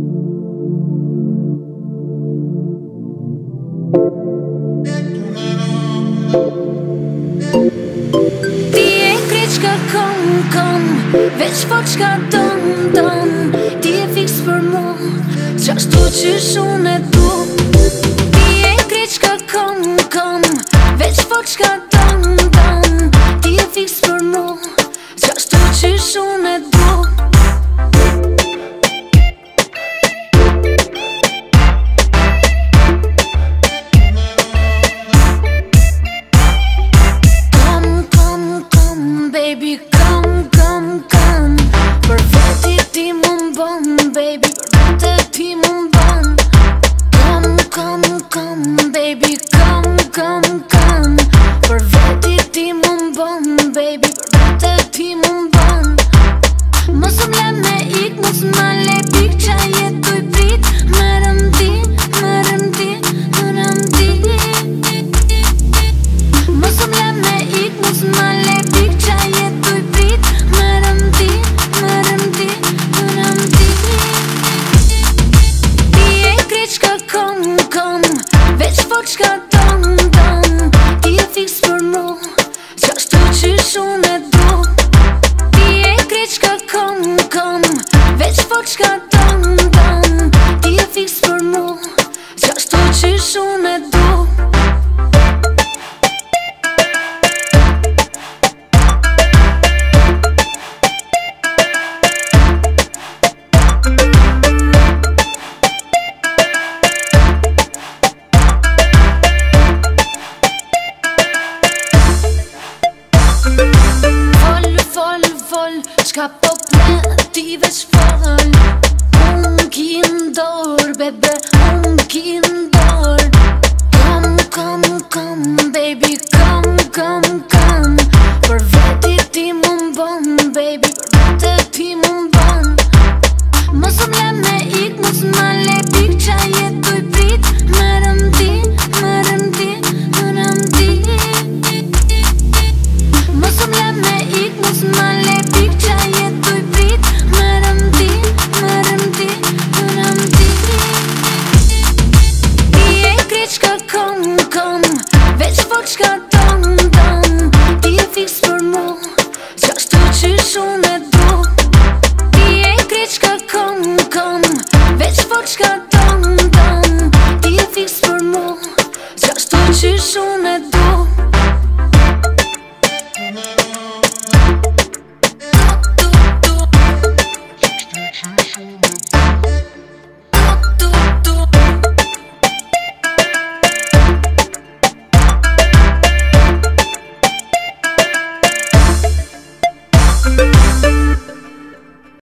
Ti e kryq ka kom, veç po qka don Ti e fix për mu, qashtu qysh unë e du Ti e kryq ka kom, veç po qka don Ti e fix për mu, qashtu qysh unë e du Baby, come për veti ti më mbon Baby, për vete ti më mbon Come, baby, come për veti ti më mbon Baby, për vete ti më mbon Mos m'le me ik, mos m'le pik qa jetuj prit Merëm ti Mos m'le me ik, mos m'le pik qa jetuj prit Merëm ti Ti e kryq ka kom, veç po qka don Ti e fix për mu, qashtu qysh unë e du Ti e kryq ka kom, veç po qka don Ti e fix për mu, qashtu qysh unë e du Fol, qka po plen, ti veç fol Unë ki ndor, bebe, unë ki ndor Come, baby, come për veti ti më mbon, baby, për vete ti më mbon Mos m'le me ik, mos m'le pik qa jetuj prit Merëm ti Mos m'le me ik, mos m'le pik qa jetuj prit Merëm ti Ti e kryq ka kom, veç po qka don Ti e fix për mu, qashtu qysh unë e du Ti e kryq ka kom, veç po qka don Ti e fix për mu, qashtu qysh unë e du We'll be right back.